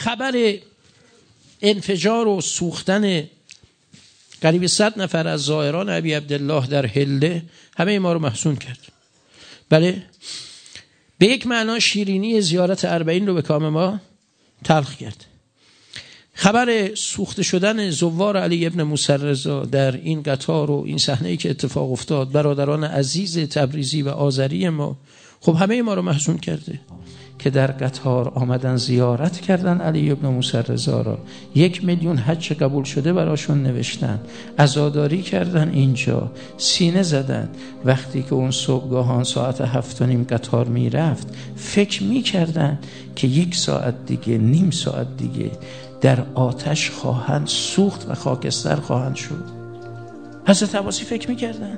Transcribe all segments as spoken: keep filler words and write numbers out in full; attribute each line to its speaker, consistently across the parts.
Speaker 1: خبر انفجار و سوختن قریب صد نفر از زائران ابی عبدالله در حله همه ما رو محزون کرد. بله، به یک معنا شیرینی زیارت اربعین رو به کام ما تلخ کرد. خبر سوخته شدن زوار علی ابن موسی رضا در این قطار و این صحنه‌ای که اتفاق افتاد، برادران عزیز تبریزی و آذری ما، خب همه ما رو محزون کرده که در قطار آمدن زیارت کردن علی ابن موسی رضا را. یک میلیون حج قبول شده براشون نوشتن، عزاداری کردن اینجا، سینه زدن. وقتی که اون صبحگاهان ساعت هفت و نیم قطار میرفت، فکر میکردن که یک ساعت دیگه، نیم ساعت دیگه در آتش خواهند سوخت و خاکستر خواهند شد. حضرت عباسی فکر میکردن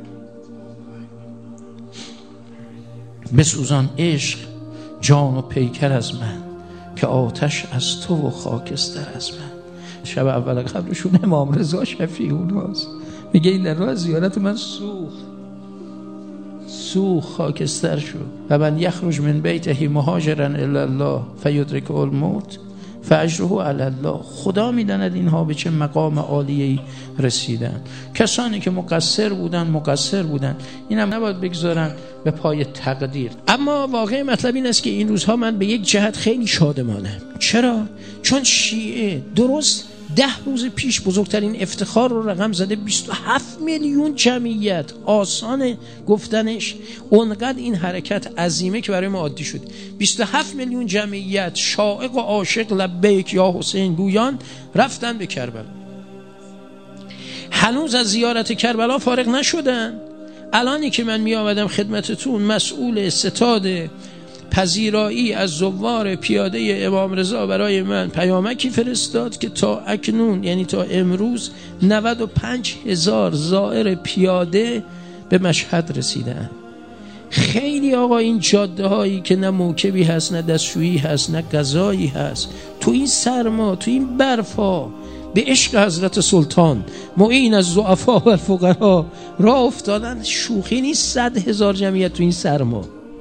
Speaker 1: بسوزان عشق جان و پیکر از من، که آتش از تو و خاکستر از من. شب اول قبرشون امام رضا شفیع اوناست، میگه این در راه زیارت من سوخت سوخت خاکستر شد. و من یخرج من بیته مهاجرا الی الله فیدرکه الموت فاجره علی الله. خدا میداند اینها به چه مقام عالیه‌ای رسیدن. کسانی که مقصر بودن مقصر بودن، اینم نباید بگذارن به پای تقدیر. اما واقع مطلب این است که این روزها من به یک جهت خیلی شادمانم. چرا؟ چون شیعه درست ده روز پیش بزرگترین افتخار رو رقم زده، بیست و هفت میلیون جمعیت. آسان گفتنش، اونقدر این حرکت عظیمه که برای ما عادی شد. بیست و هفت میلیون جمعیت شائق و عاشق لبیک یا حسین گویان رفتن به کربلا. هنوز از زیارت کربلا فارغ نشدن. الانی که من می آمدم خدمتتون، مسئول ستاد پذیرایی از زوار پیاده امام رضا برای من پیامکی فرستاد که تا اکنون، یعنی تا امروز، نود و پنج هزار زائر پیاده به مشهد رسیدن. خیلی آقا این جاده هایی که نه موکبی هست، نه دستشویی هست، نه غذایی هست، تو این سرما، تو این برفا، به عشق حضرت سلطان معین از ضعفا و فقرا راه افتادن. شوخی نیست. صد هزار جمعیت تو این سرما،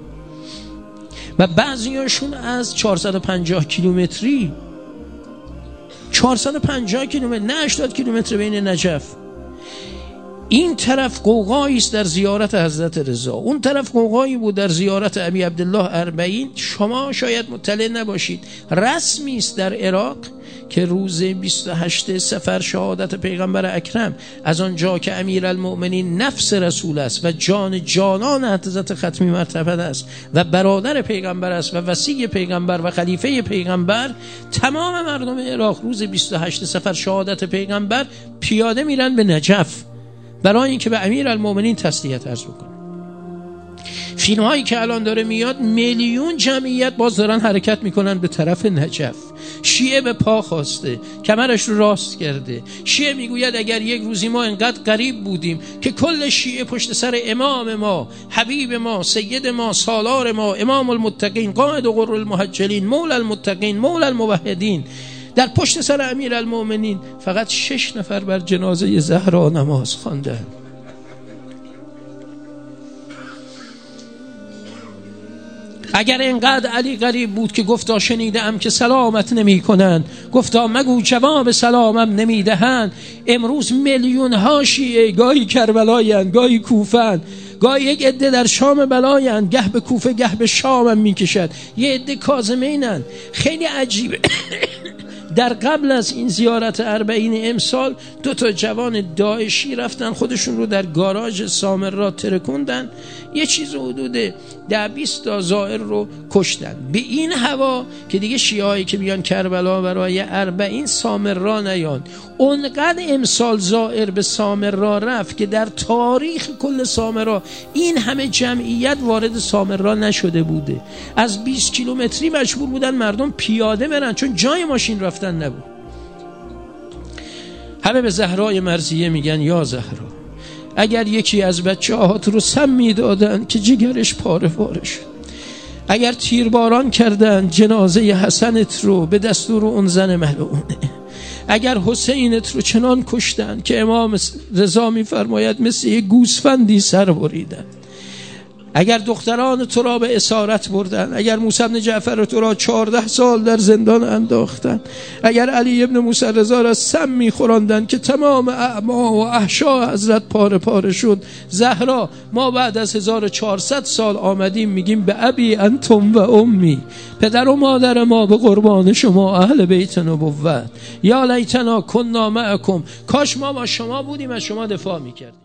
Speaker 1: و بعضیاشون از چهارصد و پنجاه کیلومتری چهارصد و پنجاه کیلومتر، نه هشتاد کیلومتر بین نجف. این طرف قوقایی است در زیارت حضرت رضا، اون طرف قوقایی بود در زیارت ابی عبدالله اربعین. شما شاید مطلع نباشید، رسمی است در عراق که روز بیست و هشت صفر شهادت پیغمبر اکرم، از آنجا که امیرالمؤمنین نفس رسول است و جان جانان حضرت ختمی مرتبه است و برادر پیغمبر است و وصی پیغمبر و خلیفه پیغمبر، تمام مردم عراق روز بیست و هشت صفر شهادت پیغمبر پیاده میرن به نجف برای اینکه به امیرالمؤمنین تسلیت عرض بکنن. فیلم هایی که الان داره میاد، میلیون جمعیت باز دارن حرکت میکنن به طرف نجف. شیعه به پا خواسته، کمرش رو راست کرده. شیعه میگوید اگر یک روزی ما انقدر قریب بودیم که کل شیعه پشت سر امام ما، حبیب ما، سید ما، سالار ما، امام المتقین، قائد غر المحجلین، مولا المتقین، مولا الموحدین، در پشت سر امیرالمؤمنین فقط شش نفر بر جنازه زهرا نماز خواندند. اگر اینقدر علی غریب بود که گفتا شنیدم که سلامت نمی کنن، گفتا مگو جواب سلامم نمی دهن، امروز میلیون ها شیعه گاهی کربلایند، گاهی کوفن، گاهی یک عده در شام بلایند، گه به کوفه گه به شام هم می کشد، یه عده کاظمینن. خیلی عجیبه. در قبل از این زیارت اربعین امسال دو تا جوان داعشی رفتن خودشون رو در گاراژ سامرا ترکوندن، یه چیز حدود ده بیست تا زائر رو کشتن. به این هوا که دیگه شیعهایی که بیان کربلا برای اربعین سامرا نیان. اونقدر امسال زائر به سامرا رفت که در تاریخ کل سامرا این همه جمعیت وارد سامرا نشده بوده. از بیست کیلومتری مجبور بودن مردم پیاده برن چون جای ماشین رفتن نبود. همه به زهرای مرضیه میگن یا زهرا، اگر یکی از بچه هات رو سم میدادن که جگرش پاره پاره شد، اگر تیرباران کردن جنازه حسنت رو به دستور اون زن ملعونه، اگر حسینت رو چنان کشتن که امام رضا میفرماید مثل یک گوسفندی سر بریدن، اگر دختران تو را به اسارت بردن، اگر موسی بن جعفر تو را چهارده سال در زندان انداختن، اگر علی ابن موسی رضا را سم میخوراندن که تمام اعما و احشا حضرت پاره پاره شد، زهرا ما بعد از هزار و چهارصد سال آمدیم میگیم به ابی انتم و امی، پدر و مادر ما به قربان شما اهل بیت نبوت، یا لیتنا کنا معکم، کاش ما با شما بودیم از شما دفاع میکردیم.